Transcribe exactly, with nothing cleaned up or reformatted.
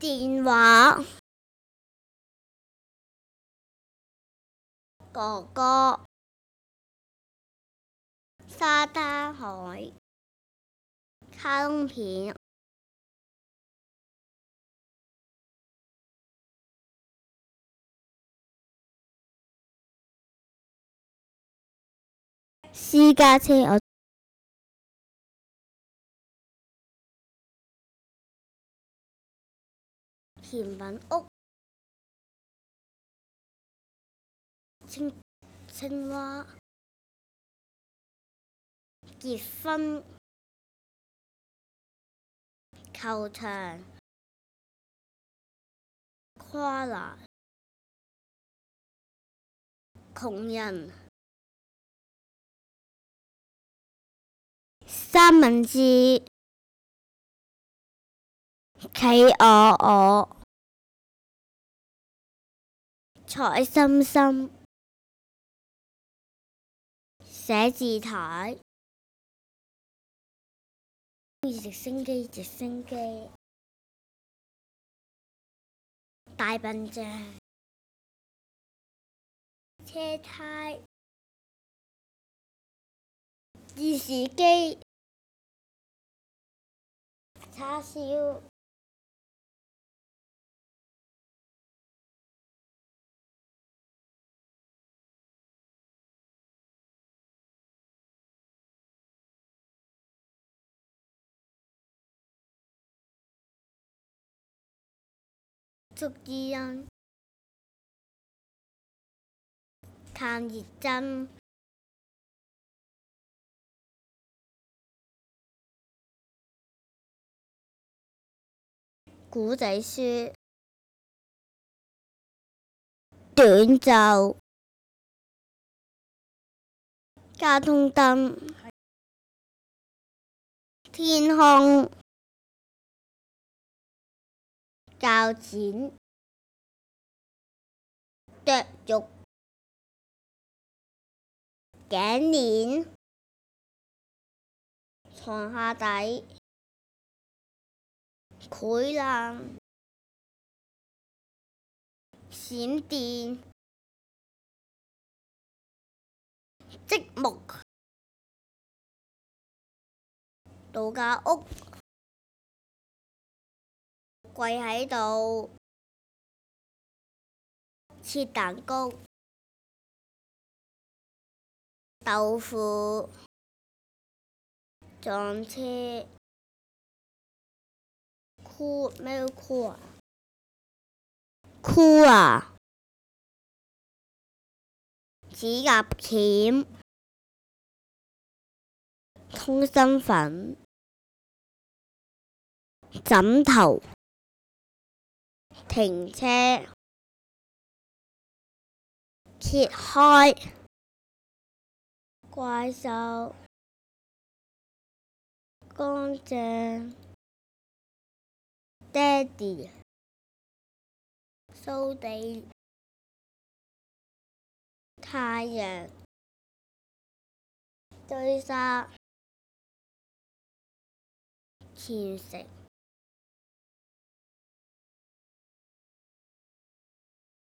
電話，哥哥，沙灘海，卡通片，私家車，我甜品屋，青青蛙，結婚，球場，跨欄，窮人，三文治，企鵝鵝，菜心心，寫字台，直升機直升機，大笨象，車胎，電視機，叉燒，捉伊人，探熱針，古仔書，短袖，交通燈，天空，鉸剪，剁肉，頸鏈，床下底，潰爛，閃電，積木，度假屋，跪喺度，切蛋糕，豆腐，撞車，箍咩箍啊？箍啊！指甲鉗，通心粉，枕頭，停車，揭開，怪獸，乾淨，爹哋，掃地，太陽，堆沙，甜食。